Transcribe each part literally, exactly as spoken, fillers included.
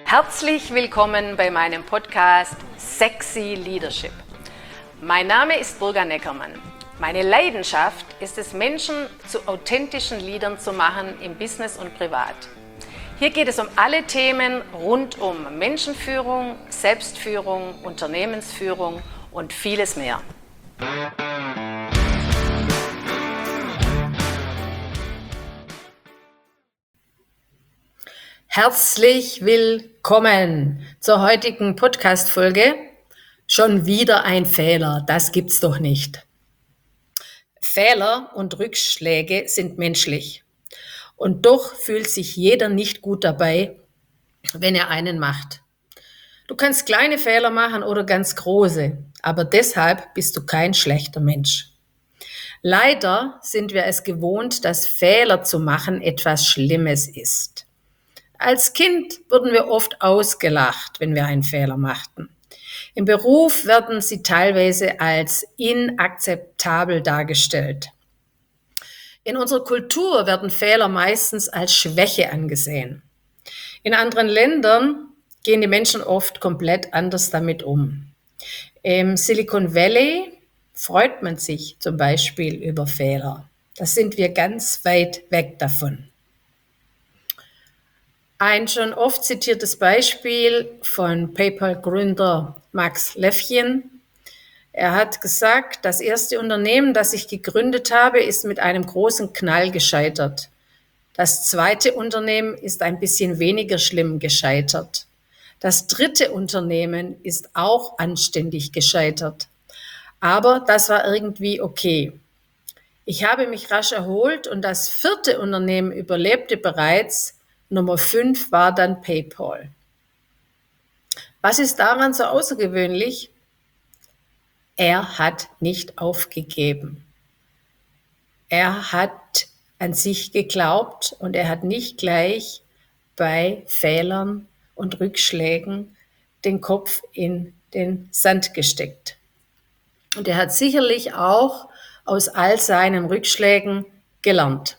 Herzlich willkommen bei meinem Podcast Sexy Leadership. Mein Name ist Burga Neckermann. Meine Leidenschaft ist es, Menschen zu authentischen Leadern zu machen im Business und privat. Hier geht es um alle Themen rund um Menschenführung, Selbstführung, Unternehmensführung und vieles mehr. Herzlich willkommen zur heutigen Podcast-Folge. Schon wieder ein Fehler, das gibt's doch nicht. Fehler und Rückschläge sind menschlich. Und doch fühlt sich jeder nicht gut dabei, wenn er einen macht. Du kannst kleine Fehler machen oder ganz große, aber deshalb bist du kein schlechter Mensch. Leider sind wir es gewohnt, dass Fehler zu machen etwas Schlimmes ist. Als Kind wurden wir oft ausgelacht, wenn wir einen Fehler machten. Im Beruf werden sie teilweise als inakzeptabel dargestellt. In unserer Kultur werden Fehler meistens als Schwäche angesehen. In anderen Ländern gehen die Menschen oft komplett anders damit um. Im Silicon Valley freut man sich zum Beispiel über Fehler. Da sind wir ganz weit weg davon. Ein schon oft zitiertes Beispiel von PayPal-Gründer Max Levchin. Er hat gesagt, das erste Unternehmen, das ich gegründet habe, ist mit einem großen Knall gescheitert. Das zweite Unternehmen ist ein bisschen weniger schlimm gescheitert. Das dritte Unternehmen ist auch anständig gescheitert. Aber das war irgendwie okay. Ich habe mich rasch erholt und das vierte Unternehmen überlebte bereits. Nummer fünf war dann PayPal. Was ist daran so außergewöhnlich? Er hat nicht aufgegeben. Er hat an sich geglaubt und er hat nicht gleich bei Fehlern und Rückschlägen den Kopf in den Sand gesteckt. Und er hat sicherlich auch aus all seinen Rückschlägen gelernt.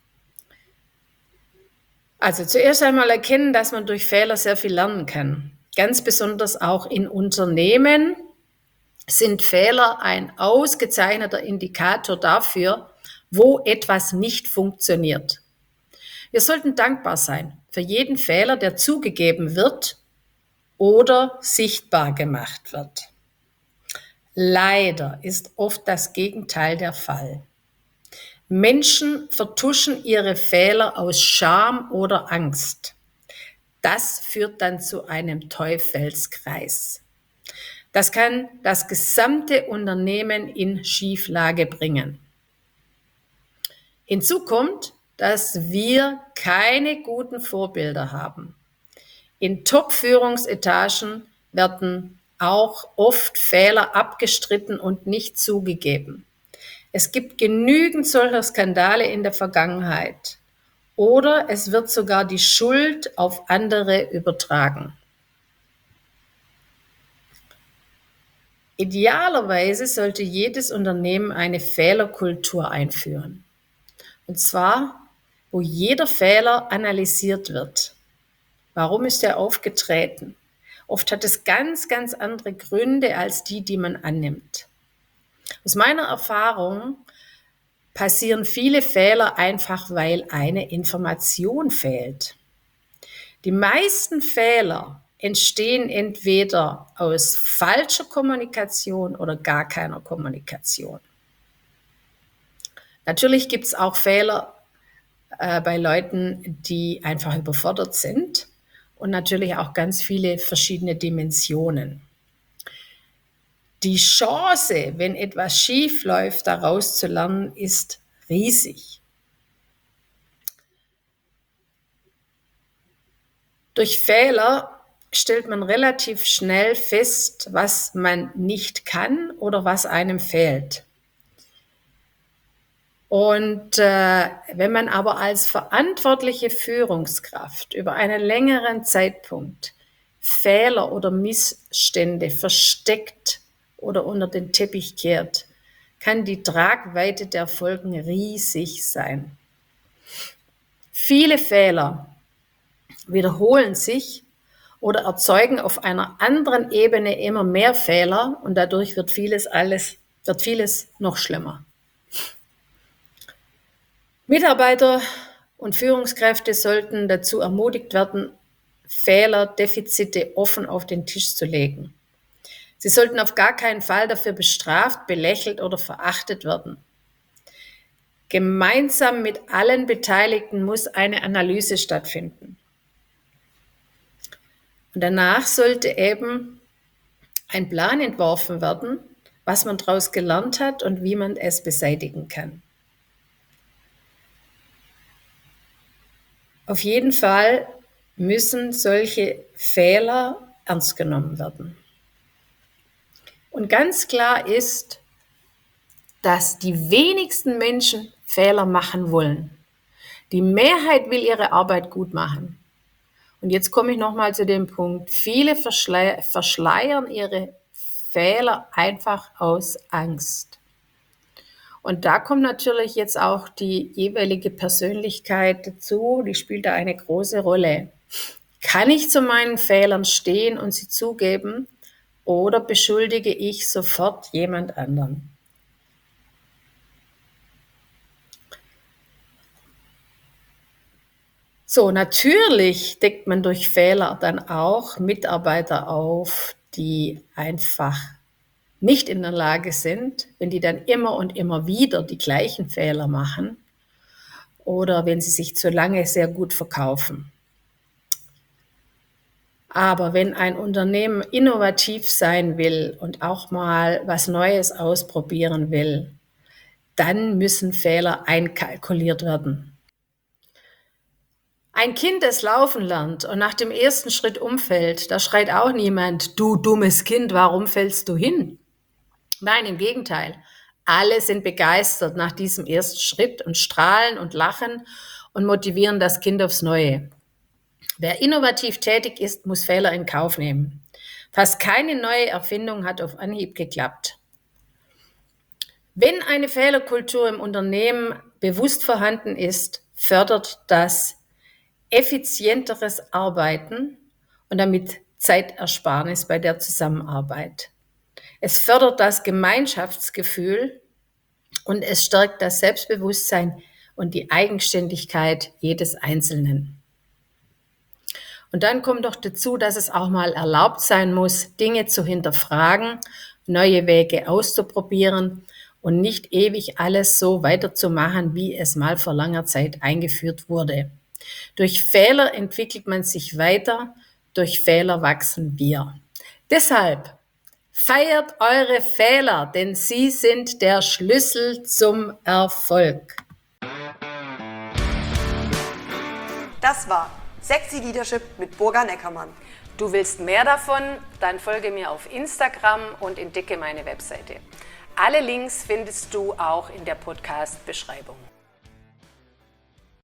Also zuerst einmal erkennen, dass man durch Fehler sehr viel lernen kann. Ganz besonders auch in Unternehmen sind Fehler ein ausgezeichneter Indikator dafür, wo etwas nicht funktioniert. Wir sollten dankbar sein für jeden Fehler, der zugegeben wird oder sichtbar gemacht wird. Leider ist oft das Gegenteil der Fall. Menschen vertuschen ihre Fehler aus Scham oder Angst. Das führt dann zu einem Teufelskreis. Das kann das gesamte Unternehmen in Schieflage bringen. Hinzu kommt, dass wir keine guten Vorbilder haben. In Top-Führungsetagen werden auch oft Fehler abgestritten und nicht zugegeben. Es gibt genügend solcher Skandale in der Vergangenheit oder es wird sogar die Schuld auf andere übertragen. Idealerweise sollte jedes Unternehmen eine Fehlerkultur einführen. Und zwar, wo jeder Fehler analysiert wird. Warum ist er aufgetreten? Oft hat es ganz, ganz andere Gründe als die, die man annimmt. Aus meiner Erfahrung passieren viele Fehler einfach, weil eine Information fehlt. Die meisten Fehler entstehen entweder aus falscher Kommunikation oder gar keiner Kommunikation. Natürlich gibt es auch Fehler äh, bei Leuten, die einfach überfordert sind und natürlich auch ganz viele verschiedene Dimensionen. Die Chance, wenn etwas schief läuft, daraus zu lernen, ist riesig. Durch Fehler stellt man relativ schnell fest, was man nicht kann oder was einem fehlt. Und äh, wenn man aber als verantwortliche Führungskraft über einen längeren Zeitpunkt Fehler oder Missstände versteckt oder unter den Teppich kehrt, kann die Tragweite der Folgen riesig sein. Viele Fehler wiederholen sich oder erzeugen auf einer anderen Ebene immer mehr Fehler und dadurch wird vieles alles, wird vieles noch schlimmer. Mitarbeiter und Führungskräfte sollten dazu ermutigt werden, Fehler, Defizite offen auf den Tisch zu legen. Sie sollten auf gar keinen Fall dafür bestraft, belächelt oder verachtet werden. Gemeinsam mit allen Beteiligten muss eine Analyse stattfinden. Und danach sollte eben ein Plan entworfen werden, was man daraus gelernt hat und wie man es beseitigen kann. Auf jeden Fall müssen solche Fehler ernst genommen werden. Und ganz klar ist, dass die wenigsten Menschen Fehler machen wollen. Die Mehrheit will ihre Arbeit gut machen. Und jetzt komme ich nochmal zu dem Punkt, viele verschle- verschleiern ihre Fehler einfach aus Angst. Und da kommt natürlich jetzt auch die jeweilige Persönlichkeit dazu, die spielt da eine große Rolle. Kann ich zu meinen Fehlern stehen und sie zugeben oder beschuldige ich sofort jemand anderen? So, natürlich deckt man durch Fehler dann auch Mitarbeiter auf, die einfach nicht in der Lage sind, wenn die dann immer und immer wieder die gleichen Fehler machen oder wenn sie sich zu lange sehr gut verkaufen. Aber wenn ein Unternehmen innovativ sein will und auch mal was Neues ausprobieren will, dann müssen Fehler einkalkuliert werden. Ein Kind, das laufen lernt und nach dem ersten Schritt umfällt, da schreit auch niemand, du dummes Kind, warum fällst du hin? Nein, im Gegenteil. Alle sind begeistert nach diesem ersten Schritt und strahlen und lachen und motivieren das Kind aufs Neue. Wer innovativ tätig ist, muss Fehler in Kauf nehmen. Fast keine neue Erfindung hat auf Anhieb geklappt. Wenn eine Fehlerkultur im Unternehmen bewusst vorhanden ist, fördert das effizienteres Arbeiten und damit Zeitersparnis bei der Zusammenarbeit. Es fördert das Gemeinschaftsgefühl und es stärkt das Selbstbewusstsein und die Eigenständigkeit jedes Einzelnen. Und dann kommt noch dazu, dass es auch mal erlaubt sein muss, Dinge zu hinterfragen, neue Wege auszuprobieren und nicht ewig alles so weiterzumachen, wie es mal vor langer Zeit eingeführt wurde. Durch Fehler entwickelt man sich weiter, durch Fehler wachsen wir. Deshalb feiert eure Fehler, denn sie sind der Schlüssel zum Erfolg. Das war Sexy Leadership mit Burga Neckermann. Du willst mehr davon? Dann folge mir auf Instagram und entdecke meine Webseite. Alle Links findest du auch in der Podcast-Beschreibung.